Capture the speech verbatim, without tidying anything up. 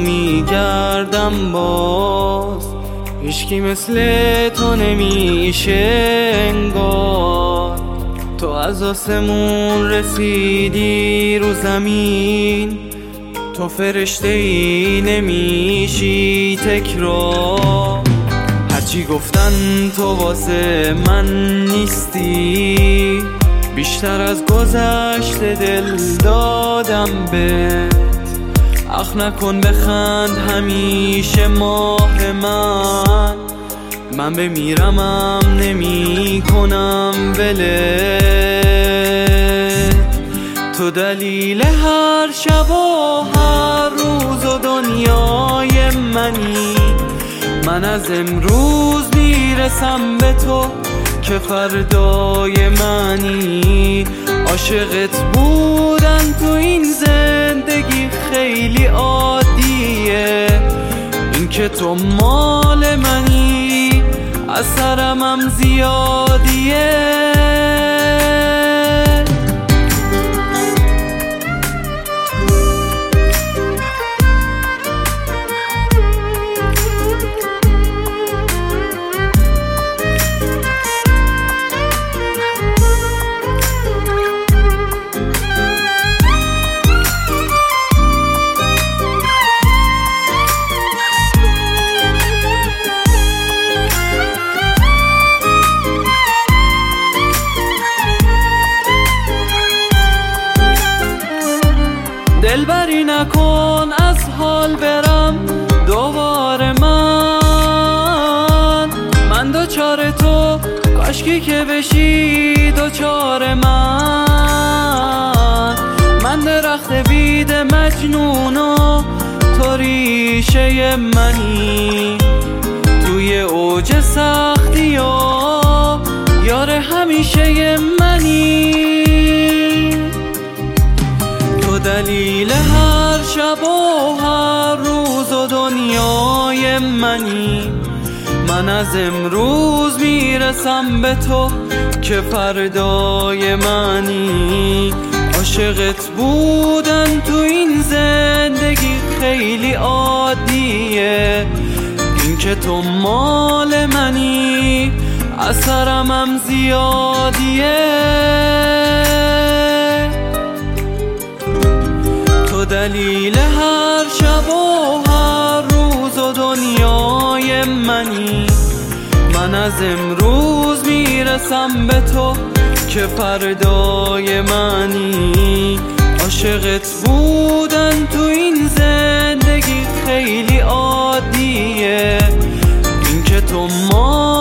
میگردم باز، هیچکی مثل تو نمیشه انگار. تو از آسمون رسیدی رو زمین، تو فرشته ای نمیشی تکرار. هرچی گفتن تو واسه من نیستی، بیشتر از گذشته دل دادم بهت. اخ نکن بخند همیشه ماه من، من بمیرمم نمی کنم ولت. تو دلیل هر شب و هر روز و دنیای منی، من از امروز میرسم به تو که فردای منی. عاشقت بودن تو این زندگی خیلی عادیه، این که تو مال منی اثرم هم زیادیه. دلبری نکن از حال برم دوباره من، من دوچار تو کاشکی که بشی دوچار من. من درخت بید مجنون و تو ریشه منی، توی اوج سختی و یار همیشه منی. تو دلیل هر شب و هر روز و دنیای منی، من از امروز میرسم به تو که فردای منی. عاشقت بودن تو این زندگی خیلی عادیه، این که تو مال منی اثرم هم زیادیه. تو دلیل هر شب و هر روز و دنیای منی، من از امروز میرسم به تو که فردای منی. عاشقت بودن تو این زندگی خیلی عادیه، این که تو ما